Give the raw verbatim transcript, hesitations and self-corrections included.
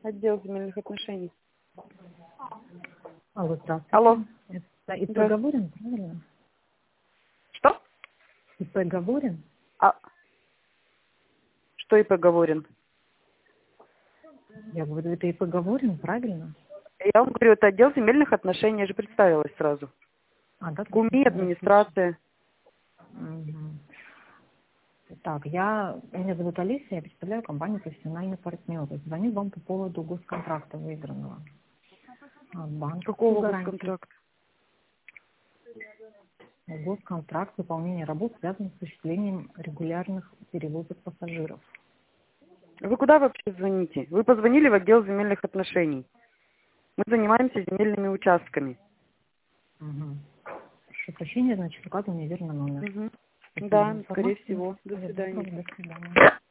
Отдел земельных отношений. Алло, здравствуйте. Алло. Это ИП Да. Гаворин, правильно? Что? ИП Гаворин? А что ИП Гаворин? Я говорю, это ИП Гаворин, правильно? Я вам говорю, это отдел земельных отношений, я же представилась сразу. А, да, ГУМИ, администрация. Угу. Так, я, меня зовут Алиса, я представляю компанию «Профессиональный партнер». Звоню вам по поводу госконтракта выигранного. Банк. Какого госконтракта? Госконтракт выполнения работ, связанных с осуществлением регулярных перевозок пассажиров. Вы куда вообще звоните? Вы позвонили в отдел земельных отношений. Мы занимаемся земельными участками. Угу. Прошу прощения, значит, указан неверный номер. Угу. Спасибо за Да, скорее информацию. всего. До Всего свидания. доброго, до свидания.